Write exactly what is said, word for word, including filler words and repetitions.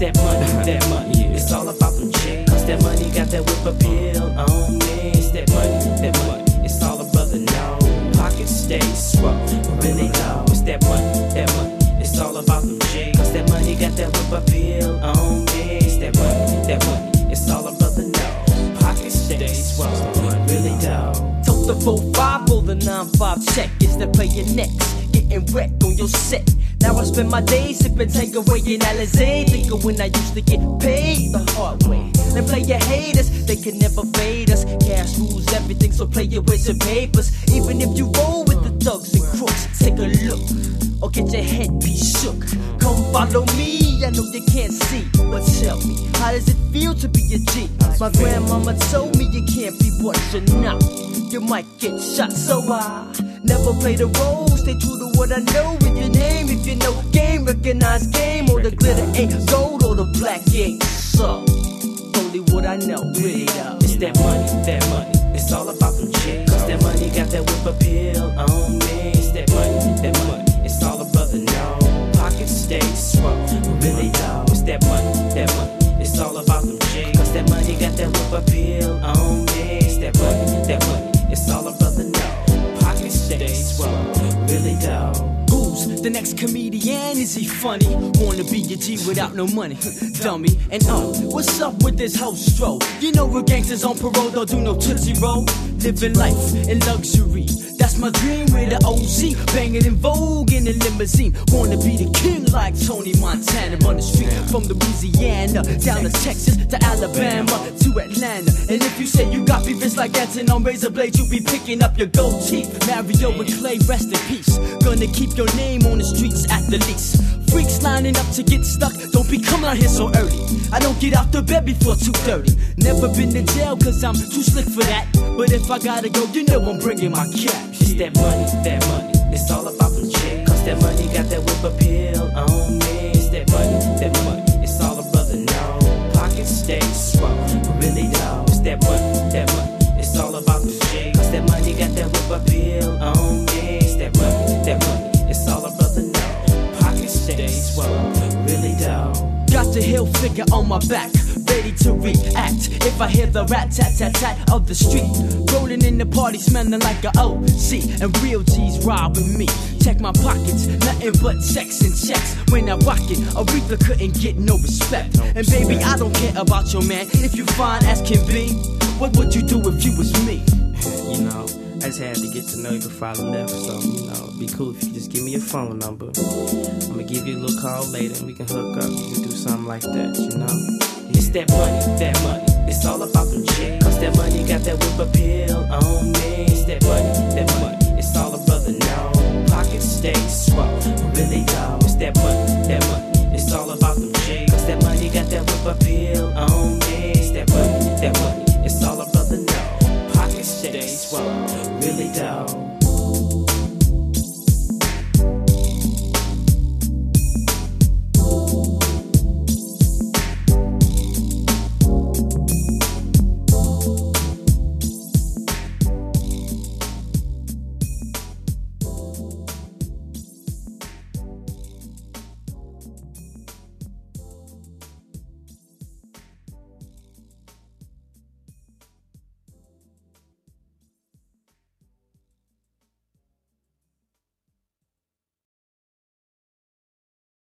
that money, that money. Yeah. It's all about them chicks. Cause that money got that whip appeal on me. It's that money, that money. It's all a brother know. Pockets stay swole, really low. It's that money, that money. It's all about them chicks. Cause that money got that whip appeal on me. It's that money, that money. It's all a brother know. Pockets stay swole, really low. Tote the four five, roll the nine five check. It's the player next, getting wet on your set. Now I spend my days sipping takeaway in Alizé. Think of when I used to get paid the hard way. Then play your haters, they can never fade us. Cash rules everything, so play your ways and papers. Even if you roll with the thugs and crooks, take a look or get your headpiece shook. Come follow me, I know you can't see, but tell me, how does it feel to be a G? My grandmama told me you can't be what you're not. You might get shot, so I never play the role. Stay true to what I know. With your name, if you know game, recognize game. Or the glitter ain't gold, or the black ain't so. Only what I know, really though. It's that money, that money. It's all about them chicks. Cause that money got that whip appeal on me. It's that money, that money. It's all a brother know. Pockets stay swole, really low. It's that money, that money. It's all about them chicks. Cause that money got that whip appeal on me. It's that money, that money. It's all a brother know. Pockets stay swole, really low. Who's the next comedian? Is he funny? Wanna be a G without no money, dummy. And oh, what's up with this whole stroll? You know we're gangsters on parole, don't do no tootsie roll. Living life in luxury, that's my dream. With the O Z, banging in Vogue in a limousine. Wanna be the king like Tony Montana. Run the street from Louisiana down to Texas to Alabama to Atlanta. And if you say you got beef, it's like dancing on razor blades. You be picking up your gold teeth. Mario and Clay, rest in peace. Gonna keep your name on the streets at the least. Freaks lining up to get stuck, don't be coming out here so early. I don't get out the bed before two thirty. Never been to jail cause I'm too slick for that. But if I gotta go, you know I'm bringing my cash. It's that money, that money. It's all about them chicks. Cause that money got that whip appeal on me. It's that money, that money. It's all a brother know. Pockets stay swole, really low. It's that money, that money. It's all about them chicks. Cause that money got that whip appeal on me. It's that money, that money. It's all a brother know. Pockets stay swole, really low. Got the hill figure on my back, ready to react if I hear the rat-tat-tat-tat of the street. Rolling in the party, smelling like a O C, and real G's ride with me. Check my pockets, nothing but checks and checks. When I rock it, Aretha couldn't get no respect. And baby, I don't care about your man. If you fine as can be, what would you do if you was me? You know, I just had to get to know you before I left, so, you know, it'd be cool if you just give me your phone number. I'm gonna give you a little call later and we can hook up. We can do something like that, you know? Yeah. It's that money, that money. It's all about them chicks. Cause that money got that whip appeal on me. It's that money, that money. It's all a brother know. Pockets stay swole, really low. It's that money, that money. It's all about them chicks. Cause that money got that whip appeal on me. It's that money, that money. It's all a brother know. Pockets stay swole, really low.